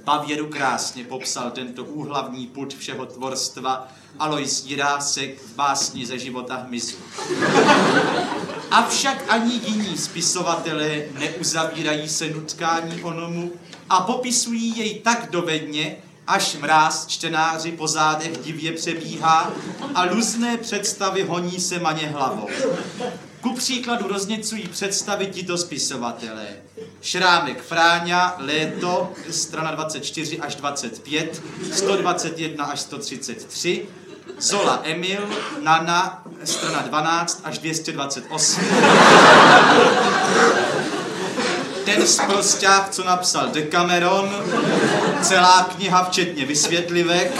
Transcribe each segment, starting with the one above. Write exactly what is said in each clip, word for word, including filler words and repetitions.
Bavěru krásně popsal tento úhlavní pud všeho tvorstva Alois Jirásek v básni Ze života hmyzu. Avšak ani jiní spisovatelé neuzavírají se nutkání onomu a popisují jej tak dovedně, až mráz čtenáři po zádech divě přebíhá a luzné představy honí se maně hlavou. Ku příkladu rozněcují představy tito spisovatelé. Šrámek Fráňa, Léto, strana dvacet čtyři až dvacet pět, sto dvacet jedna až sto třicet tři, Zola Emil, Nana, strana dvanáct až dvě stě dvacet osm. Ten sprosťák, co napsal Decameron, celá kniha včetně vysvětlivek,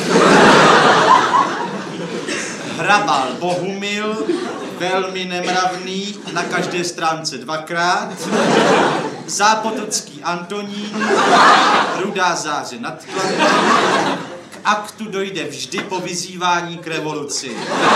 Hrabal Bohumil, velmi nemravný, na každé stránce dvakrát, Zápotocký Antonín, Rudá záře nad Kladnem, k aktu dojde vždy po vyzývání k revoluci.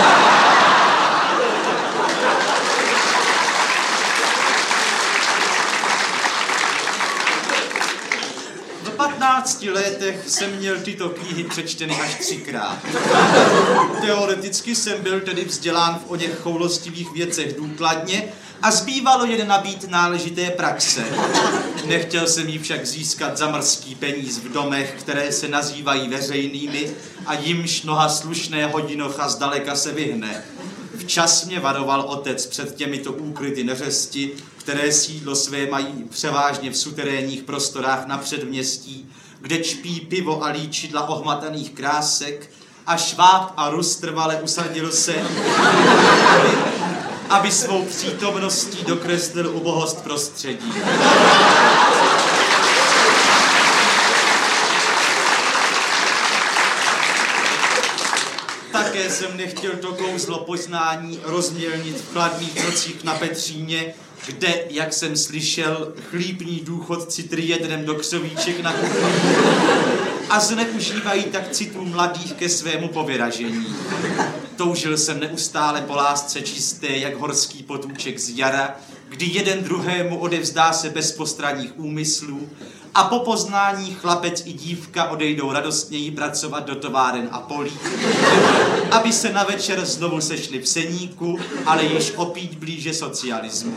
V patnácti letech jsem měl tyto knihy přečteny až třikrát. Teoreticky jsem byl tedy vzdělán v oněch choulostivých věcech důkladně a zbývalo jen nabít náležité praxe. Nechtěl jsem jí však získat za mrzký peníz v domech, které se nazývají veřejnými a jimž noha slušné hodinocha zdaleka se vyhne. Včas mě varoval otec před těmito úkryty neřesti, které sídlo své mají převážně v suterénních prostorách na předměstí, kde čpí pivo a líčidla ohmataných krásek a Šváb a Rus trvale usadil se, aby, aby svou přítomností dokreslil ubohost prostředí. Také jsem nechtěl to kouzlo poznání rozmělnit v chladných nocích na Petříně, kde, jak jsem slyšel, chlípní důchodci trijedrem do křovíček na kuchyni a zneužívají tak citů mladých ke svému povyražení. Toužil jsem neustále po lásce čisté, jak horský potůček z jara, kdy jeden druhému odevzdá se bez postranních úmyslů a po poznání chlapec i dívka odejdou radostněji pracovat do továren a polí, aby se na večer znovu sešli v seníku, ale již opít blíže socialismu.